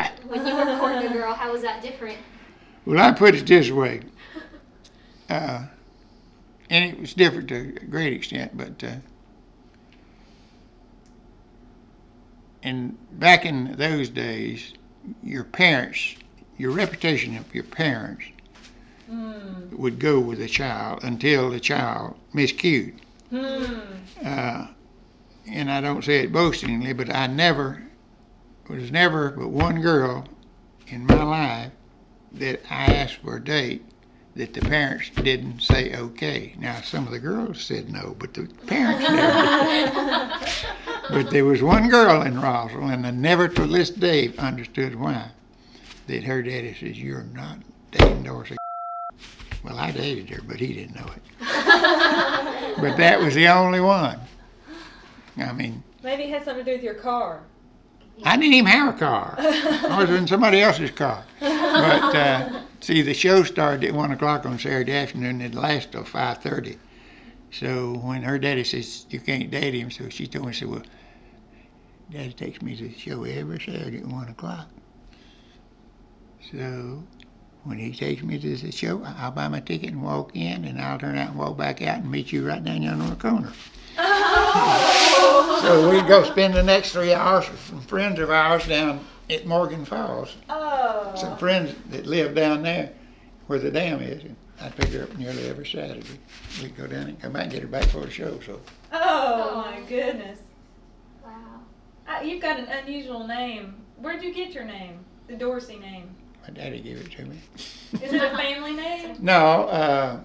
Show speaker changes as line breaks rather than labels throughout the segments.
right.
When you were courting a girl, how was that different?
Well, I put it this way, and it was different to a great extent, but back in those days, your parents, your reputation of your parents would go with the child until the child miscued. And I don't say it boastingly, but I was never but one girl in my life that I asked for a date that the parents didn't say okay. Now, some of the girls said no, but the parents never did. But there was one girl in Roswell, and I never to this day understood why, that her daddy says, "You're not dating Dorsey." Well, I dated her, but he didn't know it. But that was the only one. I mean...
Maybe it had something to do with your car.
I didn't even have a car. I was in somebody else's car. But, see, the show started at 1 o'clock on Saturday afternoon, and it lasted till 5:30. So when her daddy says, "You can't date him," so she told me, she said, "Well, Daddy takes me to the show every Saturday at 1 o'clock. So when he takes me to the show, I'll buy my ticket and walk in, and I'll turn out and walk back out and meet you right down yonder on the corner." So we'd go spend the next 3 hours with some friends of ours down at Morgan Falls. Some friends that live down there where the dam is. And I'd pick her up nearly every Saturday. We'd go down and come back and get her back for the show. So.
Oh my goodness.
Wow.
You've got an unusual name. Where'd you get your name? The Dorsey name.
My daddy gave it to me.
Is it a family name?
No,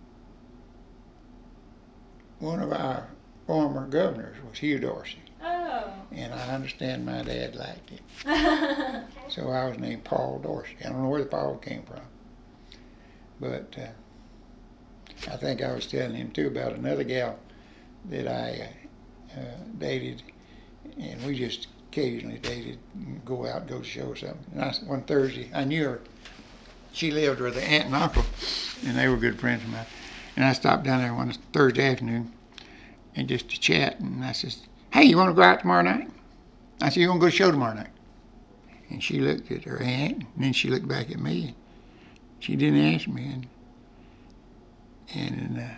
one of our former governors was Hugh Dorsey.
Oh.
And I understand my dad liked it. So I was named Paul Dorsey. I don't know where the Paul came from. But I think I was telling him too about another gal that I dated, and we just occasionally dated, go out and go to show or something. And one Thursday, I knew her. She lived with her aunt and uncle, and they were good friends of mine. And I stopped down there one Thursday afternoon and just to chat, and I says, "Hey, you want to go out tomorrow night?" I said, "You want to go to the show tomorrow night?" And she looked at her aunt, and then she looked back at me. She didn't ask me, and in a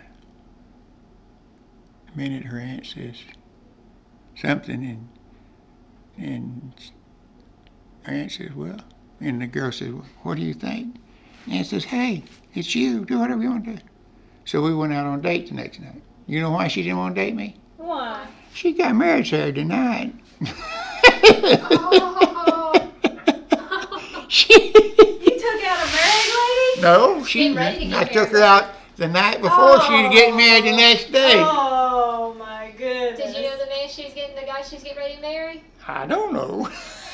minute her aunt says something, and her aunt says, "Well," and the girl says, "Well, what do you think?" And aunt says, "Hey, it's you, do whatever you want to do." So we went out on a date the next night. You know why she didn't want to date me?
Why?
She got married Saturday night.
Oh.
You took out a married lady?
No,
Getting ready to get
I took her
married.
out the night before she'd get married the next day.
Oh my goodness.
Did you know the guy she's getting ready to marry?
I don't know.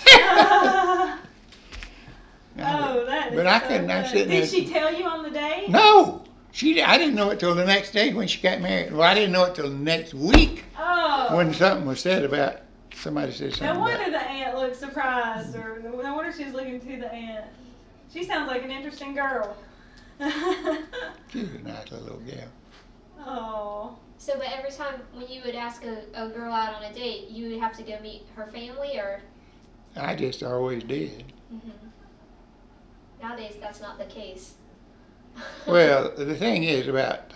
Oh, that is
But I
so
couldn't. I was
funny.
sitting there.
Did she tell you on the day?
No, I didn't know it till the next day when she got married. Well, I didn't know it till the next week
Oh.
when something was said about somebody said something.
No wonder
about,
the aunt looked surprised, or no wonder she's looking to the aunt. She sounds like an interesting girl.
she was a nice little gal.
Oh.
So, but every time when you would ask a girl out on a date, you would have to go meet her family, or?
I just always did.
Mm-hmm. Nowadays, that's not the case.
Well, the thing is about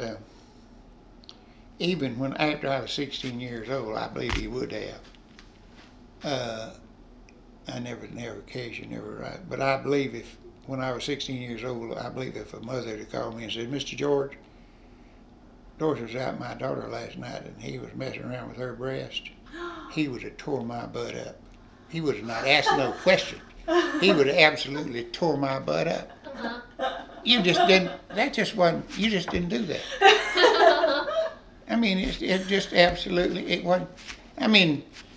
even when after I was 16 years old, I believe he would have. I never occasion, never right. But I believe if when I was 16 years old, I believe if a mother had called me and said, "Mr. George, Dorsey was out with my daughter last night and he was messing around with her breast," he would have tore my butt up. He would have not asked no question. He would have absolutely tore my butt up.
Uh-huh.
You just didn't. That just wasn't. You just didn't do that. I mean, it just absolutely. It wasn't. I mean,